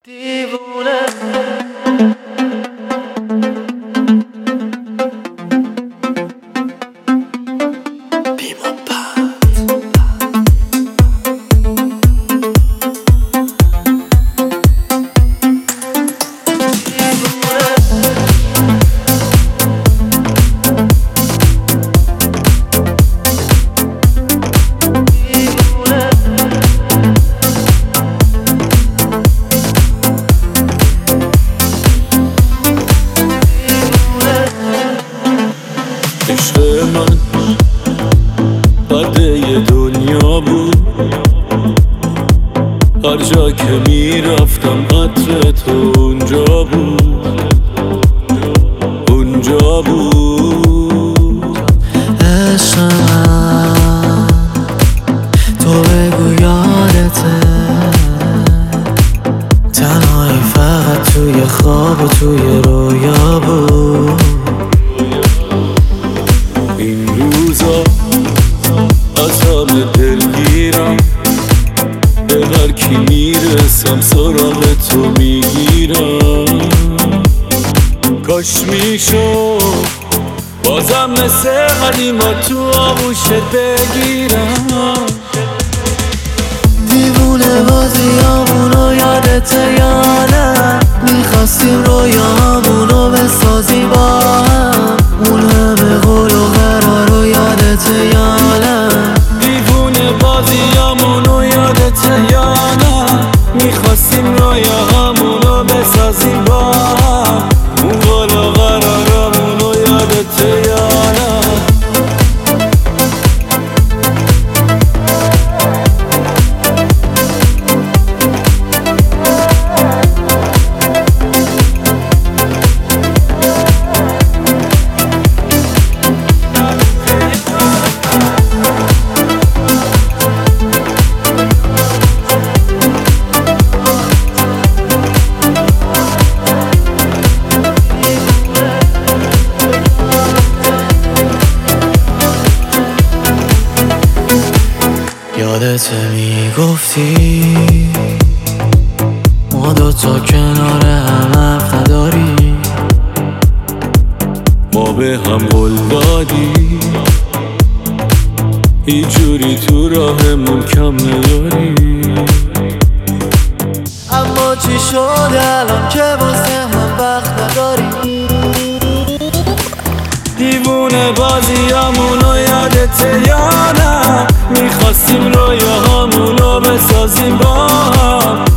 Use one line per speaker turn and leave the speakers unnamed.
دیوونه
عشق من پرده دنیا بود، هر جا که میرفتم عطر تو اونجا بود، اونجا بود.
عشق من تو بگو یادته، تنهایی فقط توی خواب و توی رویا بود.
این روزا از همه دلگیرم، به هر کی میرسم سراغ تو میگیرم. کاش میشد بازم مثل قدیما تو آغوشت بگیرم.
دیوونه بازیامونو یادته یا نه؟ میخواستیم رویامونو بسازیم با هم، اون همه قول و قرارو یادته یا نه؟
دیوونه بازیامونو یادته یا نه؟ میخواستیم رویاهامونو بسازیم با هم، اون قول و قرارامونو یادته یا نه؟
یادته میگفتی ما دوتا کنار هم حرف نداریم،
ما به هم قول دادی هیچ جوری تو راهمون کم نداری.
اما چی شد الان که واسه هم وقت نداریم؟
دیوونه بازیامونو یادته یا نه؟ میخواستیم رویاهامونو بسازیم با هم،